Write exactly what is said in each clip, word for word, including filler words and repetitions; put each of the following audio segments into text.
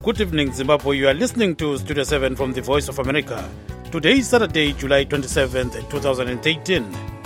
Good evening, Zimbabwe. You are listening to Studio seven from the Voice of America. Today is Saturday, July twenty-seventh, twenty eighteen.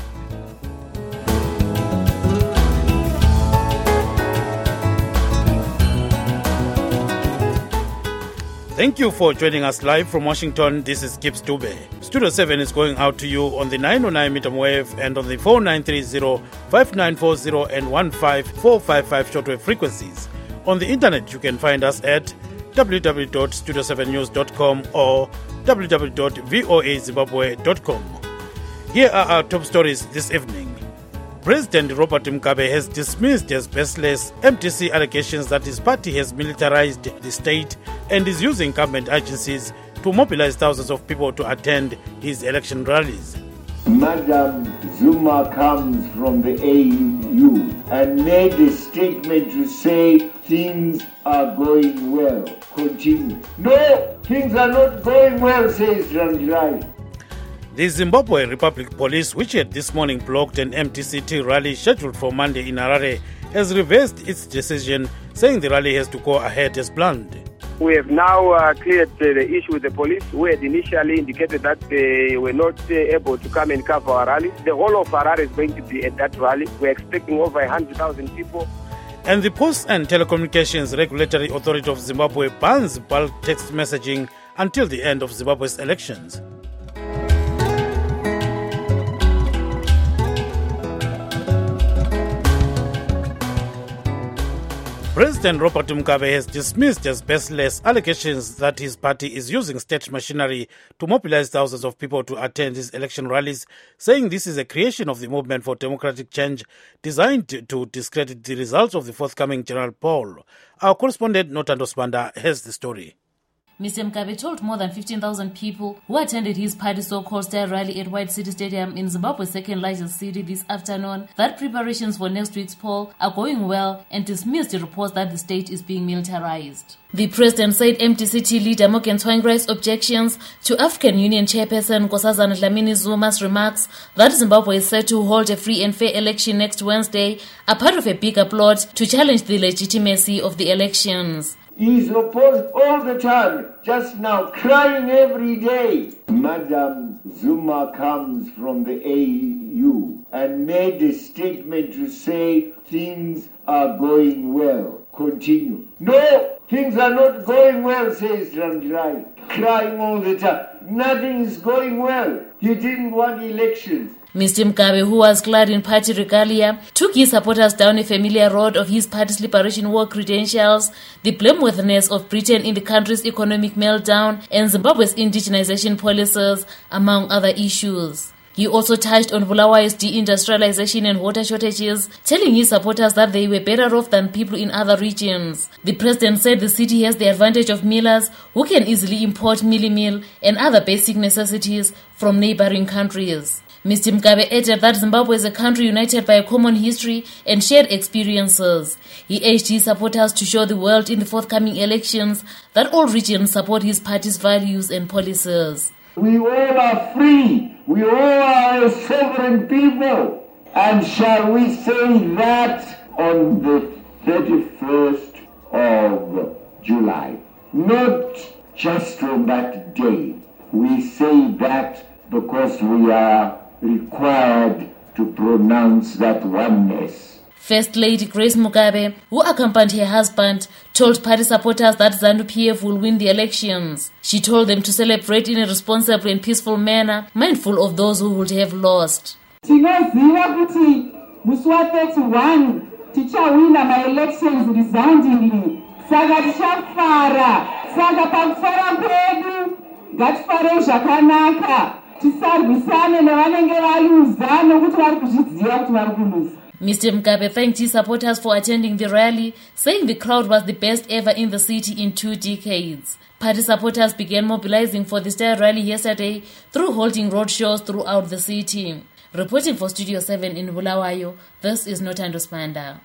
Thank you for joining us live from Washington. This is Gibbs Dube. Studio seven is going out to you on the nine oh nine meter wave and on the four nine three zero, five nine four zero and one five four five five shortwave frequencies. On the internet, you can find us at w w w dot studio seven news dot com or w w w dot voa zimbabwe dot com. Here are our top stories this evening. President Robert Mugabe has dismissed as baseless M D C allegations that his party has militarized the state and is using government agencies to mobilize thousands of people to attend his election rallies. Madam Zuma comes from the A U and made a statement to say things are going well. Continue. No, things are not going well, says Rangirai. The Zimbabwe Republic Police, which had this morning blocked an M T C T rally scheduled for Monday in Harare, has reversed its decision, saying the rally has to go ahead as planned. We have now uh, cleared uh, the issue with the police, who had initially indicated that they were not uh, able to come and cover our rally. The whole of Harare is going to be at that rally. We're expecting over one hundred thousand people. And the Post and Telecommunications Regulatory Authority of Zimbabwe bans bulk text messaging until the end of Zimbabwe's elections. President Robert Mugabe has dismissed as baseless allegations that his party is using state machinery to mobilize thousands of people to attend his election rallies, saying this is a creation of the Movement for Democratic Change designed to discredit the results of the forthcoming general poll. Our correspondent Notando Spanda has the story. Mister Mugabe told more than fifteen thousand people who attended his party's so-called star rally at White City Stadium in Zimbabwe's second largest city this afternoon that preparations for next week's poll are going well and dismissed the reports that the state is being militarized. The president said M T C T leader Morgan Tsvangirai's objections to African Union chairperson Nkosazana Dlamini Zuma's remarks that Zimbabwe is set to hold a free and fair election next Wednesday are part of a bigger plot to challenge the legitimacy of the elections. He's opposed all the time, just now crying every day. Madam Zuma comes from the A U and made a statement to say things are going well. Continue. No, things are not going well, says Rangirai, crying all the time. Nothing is going well. He didn't want elections. Mister Mugabe, who was clad in party regalia, took his supporters down a familiar road of his party's liberation war credentials, the blameworthiness of Britain in the country's economic meltdown, and Zimbabwe's indigenization policies, among other issues. He also touched on Bulawayo's deindustrialization and water shortages, telling his supporters that they were better off than people in other regions. The president said the city has the advantage of millers who can easily import mealie meal and other basic necessities from neighboring countries. Mister Mugabe added that Zimbabwe is a country united by a common history and shared experiences. He urged his supporters to show the world in the forthcoming elections that all regions support his party's values and policies. We all are free. We all are a sovereign people. And shall we say that on the thirty-first of July? Not just on that day. We say that because we are required to pronounce that oneness. First Lady Grace Mugabe, who accompanied her husband, told party supporters that ZANU-P F will win the elections. She told them to celebrate in a responsible and peaceful manner, mindful of those who would have lost. Tinoziva kuti musi wa thirty-one tichawina ma-elections resoundingly. Saka tichafara. Saka pakufara kwedu ngatifare zvakanaka. Tisarwisane nevanenge valuza nokuti vari kuzviziva kuti vari kuluza. Mister Mugabe thanked his supporters for attending the rally, saying the crowd was the best ever in the city in two decades. Party supporters began mobilizing for the star rally yesterday through holding roadshows throughout the city. Reporting for Studio seven in Bulawayo, this is Notando Spanda.